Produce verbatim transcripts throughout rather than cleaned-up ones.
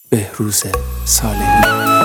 بهروز صالحی.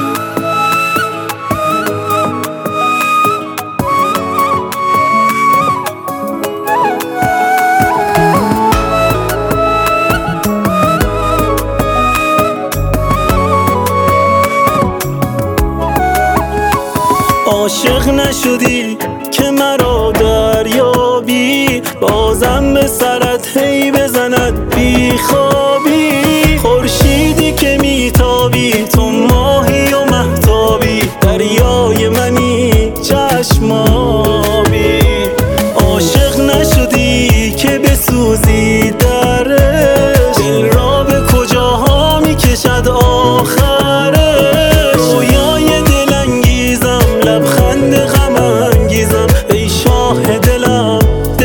عاشق نشدی که مرا دریابی، بازم به سرت هی بزند بی خوابی. خورشیدی که میتابی، تو ماهی و مهتابی، دریای منی چشم آبی. عاشق نشدی که بسوزی درش، دل را به کجاها میکشد آخرش. رویای دلانگیزم، لبخند غم انگیزم، ای شاه دلم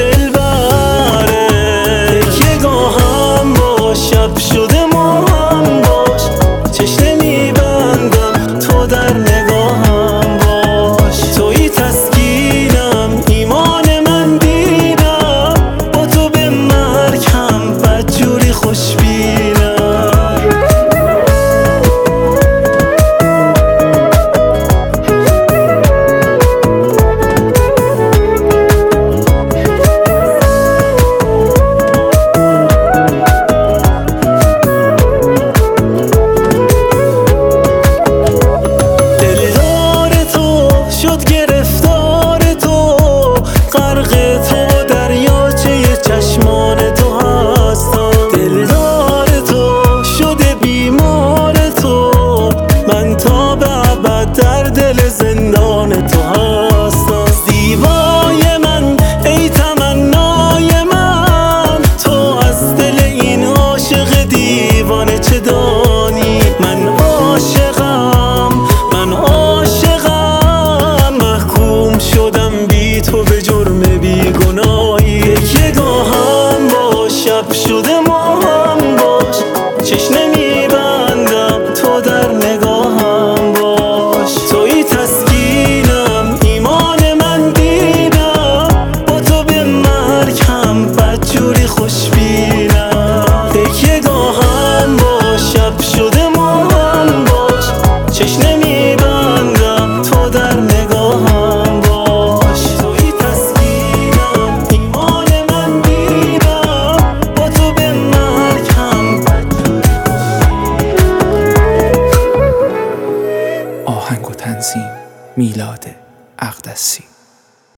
دلبره. یگاهم باش، شب شده ما هم باش، چشم میبندم تو در نگاهم باش. توی تسکینم، ایمان من دیدم، با تو به مرگ هم بدجوری خوشبینم. گرفتار تو، غرق تو، دریاچه چشمان تو هستم. دلدار تو شده بیمار تو، من تا به ابد در دل زندان تو هستم. زیبای من، ای تمنای من، تو از دل این عاشق دیوانه چه دانی؟ من عاشقم، من عاشقم، شدم بی تو به جرم بیگناهی. یگاهم باش، شب شده ما هم باش، چشم نمیبندم تو در نگاهم باش. توی تسکینم، ایمان من دیدم، با تو به مرگ هم بدجوری خوشبینم. یگاهم باش، شب شده ما هم باش، چشم نمیبندم تو در نگاهم باش. آهنگ و تنظیم میلاد اقدسی.